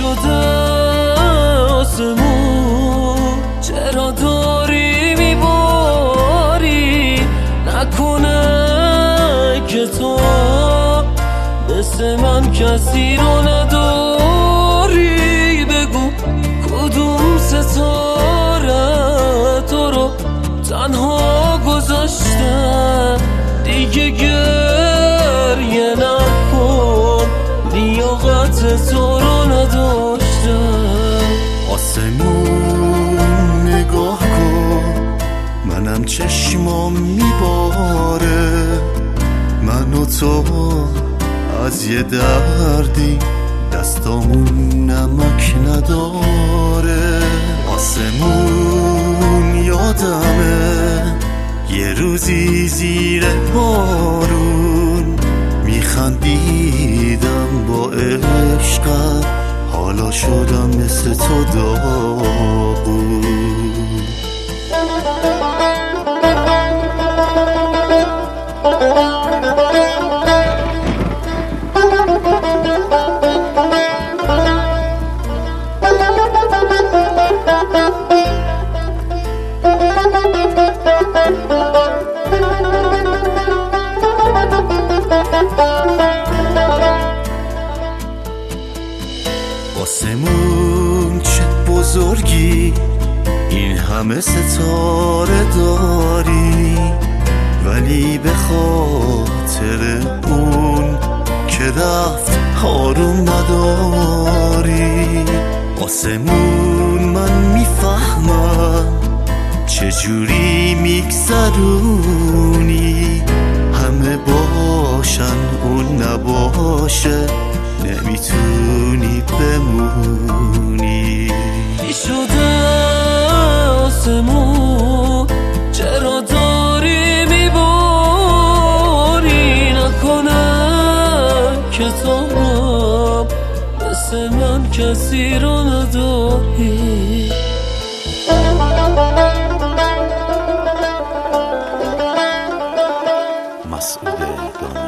شده آسمون چرا داری میباری؟ نکنه که تو مثل من کسی رو نداری؟ بگو کدوم ستاره تو رو تنها گذاشته؟ دیگه گریه نکن لیاقت تو رو نداشته. آسمون نگاه کن، منم چشمام میباره، من و تو از یه دردی دستامون نمک نداره. آسمون یادمه یه روزی زیر بارون میخندیدم با عشقت، حالا شدم مثل تو داغون. آسمون چه بزرگی، این همه ستاره داری، ولی به خاطر اون که رفت آروم نداری. آسمون من میفهمم چجوری میگذرونی، همه باشن اون نباشه نمیتونی بمونی. چی شده آسمون چرا داری میباری؟ نکنه که تو رو مثل من کسی رو نداری؟ مسئول دانش